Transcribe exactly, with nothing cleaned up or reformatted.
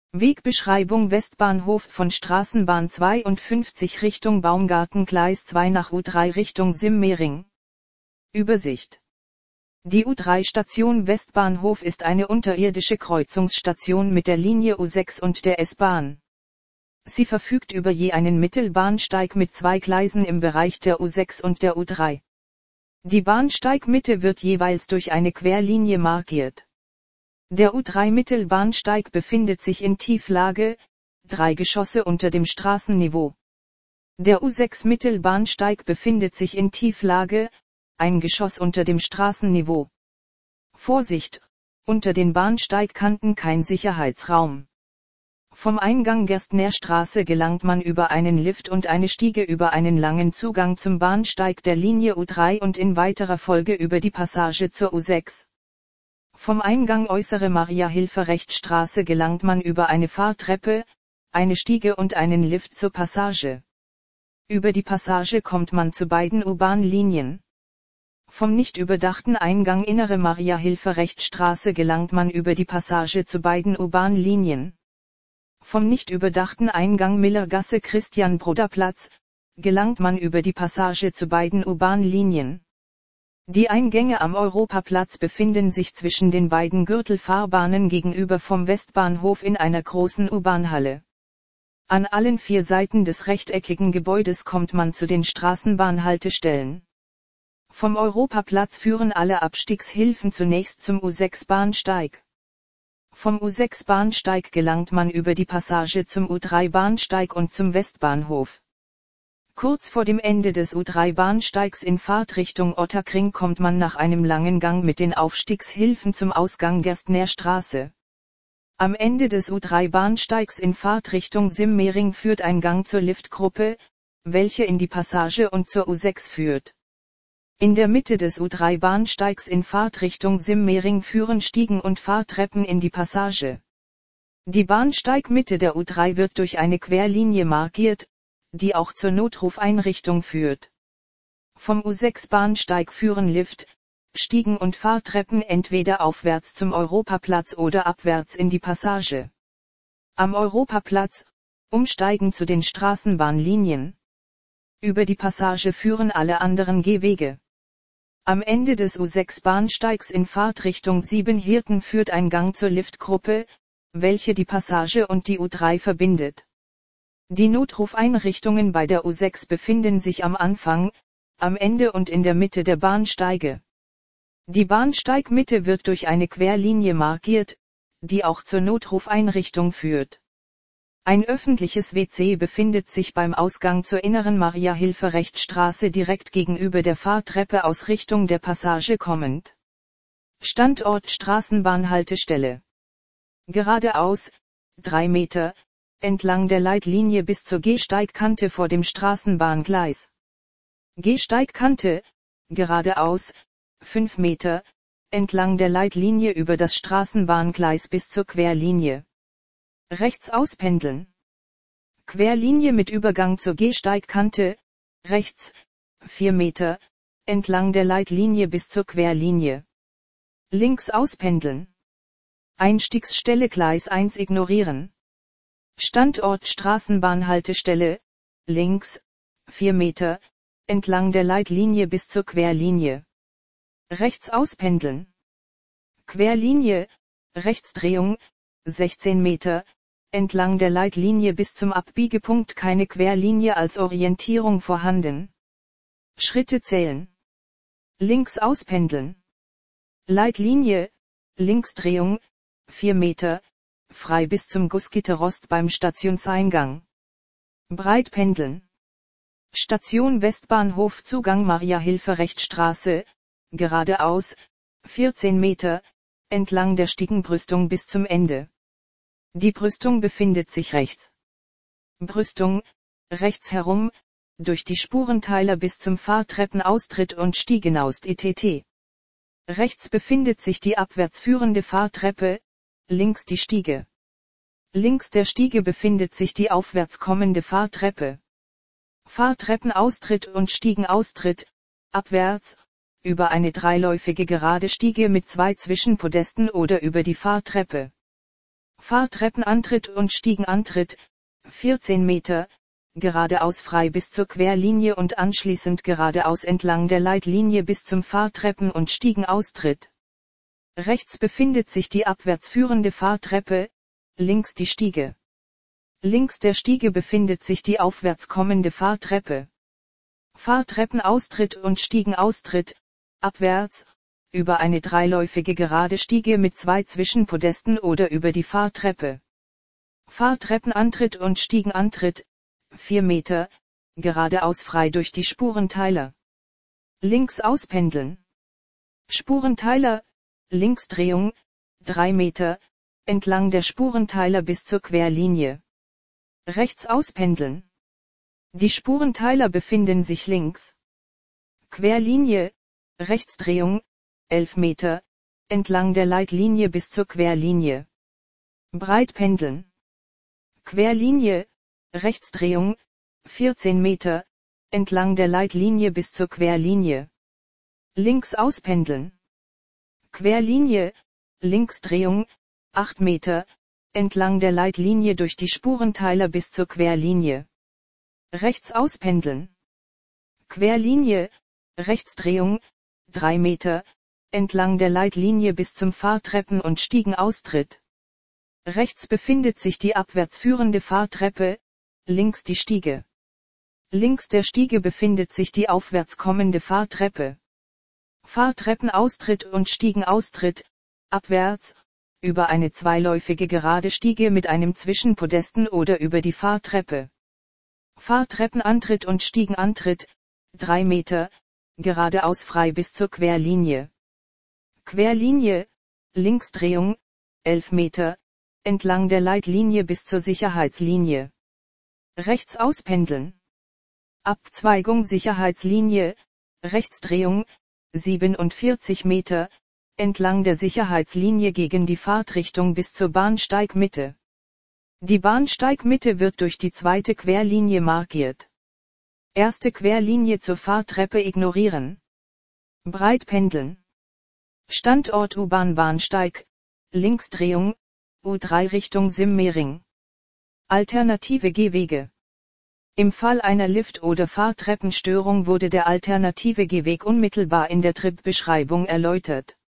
Wegbeschreibung: Westbahnhof von Straßenbahn zweiundfünfzig Richtung Baumgarten, Gleis zwei nach U drei Richtung Simmering. Übersicht. Die U drei Station Westbahnhof ist eine unterirdische Kreuzungsstation mit der Linie U sechs und der S-Bahn. Sie verfügt über je einen Mittelbahnsteig mit zwei Gleisen im Bereich der U sechs und der U drei. Die Bahnsteigmitte wird jeweils durch eine Querlinie markiert. Der U drei Mittelbahnsteig befindet sich in Tieflage, drei Geschosse unter dem Straßenniveau. Der U sechs Mittelbahnsteig befindet sich in Tieflage, ein Geschoss unter dem Straßenniveau. Vorsicht, unter den Bahnsteigkanten kein Sicherheitsraum. Vom Eingang Gerstner Straße gelangt man über einen Lift und eine Stiege über einen langen Zugang zum Bahnsteig der Linie U drei und in weiterer Folge über die Passage zur U sechs. Vom Eingang Äußere Maria-Hilfer-Recht-Straße gelangt man über eine Fahrtreppe, eine Stiege und einen Lift zur Passage. Über die Passage kommt man zu beiden U-Bahn-Linien. Vom nicht überdachten Eingang Innere Maria-Hilfer-Recht-Straße gelangt man über die Passage zu beiden U-Bahn-Linien. Vom nicht überdachten Eingang Millergasse-Christian-Broder-Platz gelangt man über die Passage zu beiden U-Bahn-Linien. Die Eingänge am Europaplatz befinden sich zwischen den beiden Gürtelfahrbahnen gegenüber vom Westbahnhof in einer großen U-Bahn-Halle. An allen vier Seiten des rechteckigen Gebäudes kommt man zu den Straßenbahnhaltestellen. Vom Europaplatz führen alle Abstiegshilfen zunächst zum U sechs Bahnsteig. Vom U sechs Bahnsteig gelangt man über die Passage zum U drei Bahnsteig und zum Westbahnhof. Kurz vor dem Ende des U drei Bahnsteigs in Fahrtrichtung Ottakring kommt man nach einem langen Gang mit den Aufstiegshilfen zum Ausgang Gerstner Straße. Am Ende des U drei Bahnsteigs in Fahrtrichtung Simmering führt ein Gang zur Liftgruppe, welche in die Passage und zur U sechs führt. In der Mitte des U drei Bahnsteigs in Fahrtrichtung Simmering führen Stiegen und Fahrtreppen in die Passage. Die Bahnsteigmitte der U drei wird durch eine Querlinie markiert, die auch zur Notrufeinrichtung führt. Vom U sechs Bahnsteig führen Lift, Stiegen und Fahrtreppen entweder aufwärts zum Europaplatz oder abwärts in die Passage. Am Europaplatz, umsteigen zu den Straßenbahnlinien. Über die Passage führen alle anderen Gehwege. Am Ende des U sechs Bahnsteigs in Fahrtrichtung Siebenhirten führt ein Gang zur Liftgruppe, welche die Passage und die U drei verbindet. Die Notrufeinrichtungen bei der U sechs befinden sich am Anfang, am Ende und in der Mitte der Bahnsteige. Die Bahnsteigmitte wird durch eine Querlinie markiert, die auch zur Notrufeinrichtung führt. Ein öffentliches W C befindet sich beim Ausgang zur Inneren Maria-Hilfer-Recht-Straße direkt gegenüber der Fahrtreppe aus Richtung der Passage kommend. Standort Straßenbahnhaltestelle. Geradeaus, drei Meter, entlang der Leitlinie bis zur Gehsteigkante vor dem Straßenbahngleis. Gehsteigkante, geradeaus, fünf Meter, entlang der Leitlinie über das Straßenbahngleis bis zur Querlinie. Rechts auspendeln. Querlinie mit Übergang zur Gehsteigkante, rechts, vier Meter, entlang der Leitlinie bis zur Querlinie. Links auspendeln. Einstiegsstelle Gleis eins ignorieren. Standort Straßenbahnhaltestelle, links, vier Meter, entlang der Leitlinie bis zur Querlinie. Rechts auspendeln. Querlinie, Rechtsdrehung, sechzehn Meter, entlang der Leitlinie bis zum Abbiegepunkt keine Querlinie als Orientierung vorhanden. Schritte zählen. Links auspendeln. Leitlinie, Linksdrehung, vier Meter, frei bis zum Gussgitterrost beim Stationseingang. Breit pendeln. Station Westbahnhof Zugang Maria-Hilfer-Recht-Straße, geradeaus, vierzehn Meter, entlang der Stiegenbrüstung bis zum Ende. Die Brüstung befindet sich rechts. Brüstung, rechts herum, durch die Spurenteiler bis zum Fahrtreppenaustritt und Stiegenaust et cetera. Rechts befindet sich die abwärts führende Fahrtreppe, links die Stiege. Links der Stiege befindet sich die aufwärts kommende Fahrtreppe. Fahrtreppenaustritt und Stiegenaustritt, abwärts, über eine dreiläufige gerade Stiege mit zwei Zwischenpodesten oder über die Fahrtreppe. Fahrtreppenantritt und Stiegenantritt, vierzehn Meter, geradeaus frei bis zur Querlinie und anschließend geradeaus entlang der Leitlinie bis zum Fahrtreppen- und Stiegenaustritt. Rechts befindet sich die abwärts führende Fahrtreppe, links die Stiege. Links der Stiege befindet sich die aufwärts kommende Fahrtreppe. Fahrtreppenaustritt und Stiegenaustritt, abwärts, über eine dreiläufige gerade Stiege mit zwei Zwischenpodesten oder über die Fahrtreppe. Fahrtreppenantritt und Stiegenantritt, vier Meter, geradeaus frei durch die Spurenteiler. Links auspendeln. Spurenteiler, Linksdrehung, drei Meter, entlang der Spurenteiler bis zur Querlinie. Rechts auspendeln. Die Spurenteiler befinden sich links. Querlinie, Rechtsdrehung, elf Meter, entlang der Leitlinie bis zur Querlinie. Breit pendeln. Querlinie, Rechtsdrehung, vierzehn Meter, entlang der Leitlinie bis zur Querlinie. Links auspendeln. Querlinie, Linksdrehung, acht Meter, entlang der Leitlinie durch die Spurenteiler bis zur Querlinie. Rechts auspendeln. Querlinie, Rechtsdrehung, drei Meter, entlang der Leitlinie bis zum Fahrtreppen- und Stiegenaustritt. Rechts befindet sich die abwärts führende Fahrtreppe, links die Stiege. Links der Stiege befindet sich die aufwärts kommende Fahrtreppe. Fahrtreppenaustritt und Stiegenaustritt, abwärts, über eine zweiläufige gerade Stiege mit einem Zwischenpodesten oder über die Fahrtreppe. Fahrtreppenantritt und Stiegenantritt, drei Meter, geradeaus frei bis zur Querlinie. Querlinie, Linksdrehung, elf Meter, entlang der Leitlinie bis zur Sicherheitslinie. Rechts auspendeln. Abzweigung Sicherheitslinie, Rechtsdrehung, siebenundvierzig Meter, entlang der Sicherheitslinie gegen die Fahrtrichtung bis zur Bahnsteigmitte. Die Bahnsteigmitte wird durch die zweite Querlinie markiert. Erste Querlinie zur Fahrtreppe ignorieren. Breit pendeln. Standort U-Bahn-Bahnsteig, Linksdrehung, U drei Richtung Simmering. Alternative Gehwege. Im Fall einer Lift- oder Fahrtreppenstörung wurde der alternative Gehweg unmittelbar in der Tripbeschreibung erläutert.